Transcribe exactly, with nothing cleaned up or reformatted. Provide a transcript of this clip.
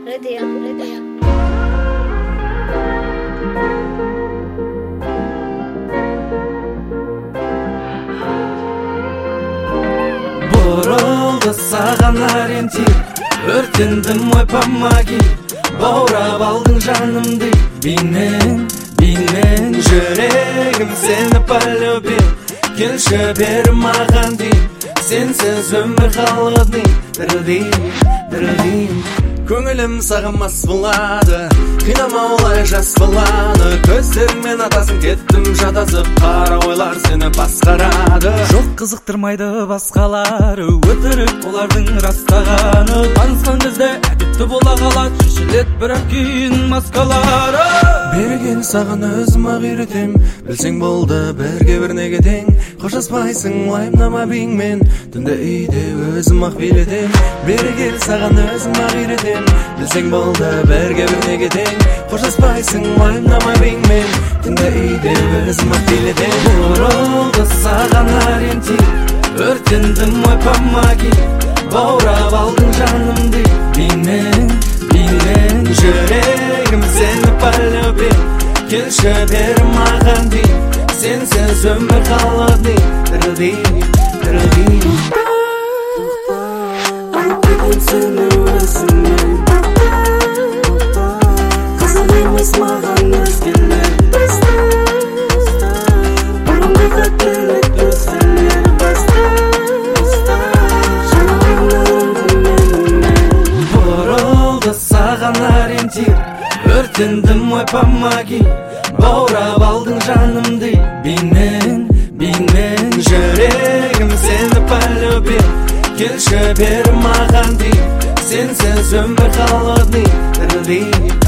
Radio, radio. Бурылды саған ориентир, өртендім ой помоги. Баурап алдың жанымды, бейнең, бейнең. Жүрегім сені полюбил, келші бер маған дейін. Сенсіз өмір қалғаны, дірілдейін, дірілдейін. Көңілім саған мас болады, қинама олай жас баланы. Көздеріңмен атасың, кеттім жатасып, қара ойлар сені басқарады. Жоқ қызықтырмайды басқалары, өтірік олардың растағаны. Танысқан кезде әдетті бола қалады, шешілет бірақ кейін маскалары. Берген саған өзім ақ үйретем, білсең болды бірге бір неге тең. Қоштаспайсың уайымдама бейіңмен, түнде үйде өзім ақ билетем. Берген саған өзім ақ үйретем, білсең болды бірге бір неге тең. Қоштаспайсың уайымдама бейіңмен, түнде үйде өзім ақ билетем. Бұрылды саған ориентир, өртендім ой помоги. Баурап алдың жанымды, бейнең, бейнең. Жүрегім сені полюбил, келші бер маған дейін. Сенсіз өмір қалады, дірілдейін, дірілдейін. Айтпеген сені өзіңмен, қызық емес маған өзгелер. Бұрынғы қателік өзгелер. Бұрылды саған ориентир, өртендім ой помоги. Баурап алдың жанымды, бейнең, бейнең. Жүрегім сені полюбил, келші бер маған дейін. Сенсіз өмір қалады, дірілдейін.